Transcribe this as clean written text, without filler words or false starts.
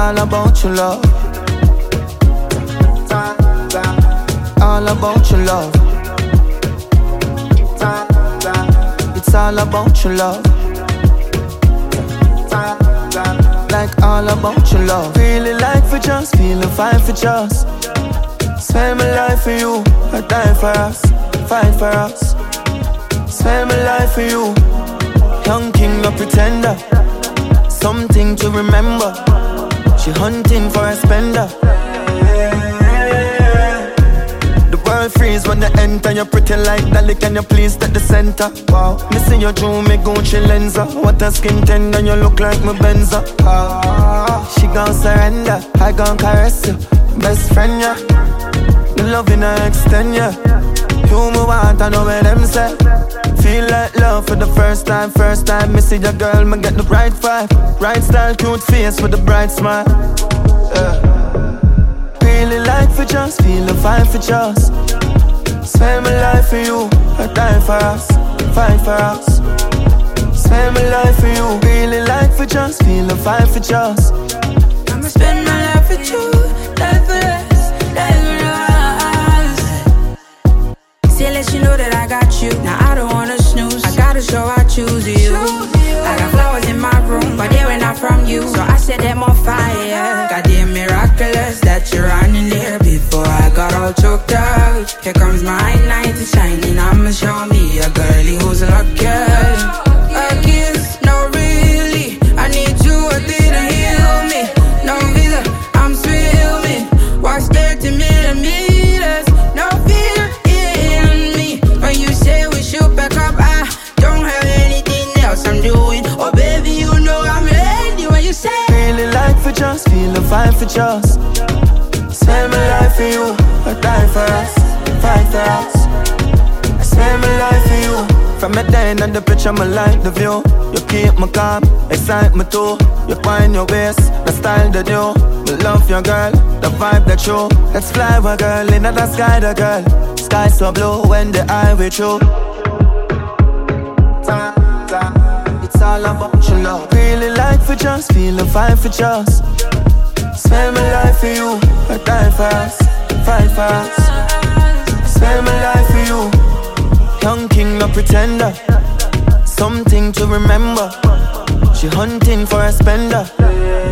all about your love. All about your love. It's all about your love. Like all about your love. Really like for just, feeling fine for just. Spend my life for you, I die for us, fight for us. Spend my life for you. Young king, no pretender. Something to remember. She hunting for a spender. The world freeze when they enter. You're pretty like Dolly, can you please take the center? Wow, me see you through me Gucci Lenza. What a skin tender, you look like my Benza. She gon' surrender, I gon' caress you. Best friend, yeah. The love in her extend, yeah. You move on, I know where them say. Feel like love for the first time. Me see your girl, me get the right vibe. Right style, cute face with the bright smile. Really like for just, feeling fine for just. Spend my life for you, I die for us, fight for us. Spend my life for you. Really like for just, feeling fine for just. I'ma spend my life with you, life for us, life for us. Say, let you know that I got you. Now I don't wanna snooze, I gotta show I choose you. I got flowers in my room, but they were not from you, so I set them on fire. Goddamn miraculous that you're running there before I got all choked out. Here comes my night to shining. I'ma show me a girlie who's lucky. A kiss, no really. I need you a bit to heal me. No visa, I'm swimming. Walk 30 millimeters. No fear in me. When you say we should back up, I don't have anything else I'm doing. Oh baby, you know I'm ready when you say. Really like for just, feeling fine for just. Spend my life for you, I die for us, fight for us. I spend my life for you. From the day and the picture, I like the view. You keep me calm, excite me too. You find your waist, the style that you. Me love your girl, the vibe that you. Let's fly with girl, in the sky the girl. Sky so blue when the eye with you. It's all about your love. Really like for just, feeling fine for just. Spend my life for you, I die for us, fight for us. Spend my life for you. Young king, no pretender. Something to remember. She hunting for a spender.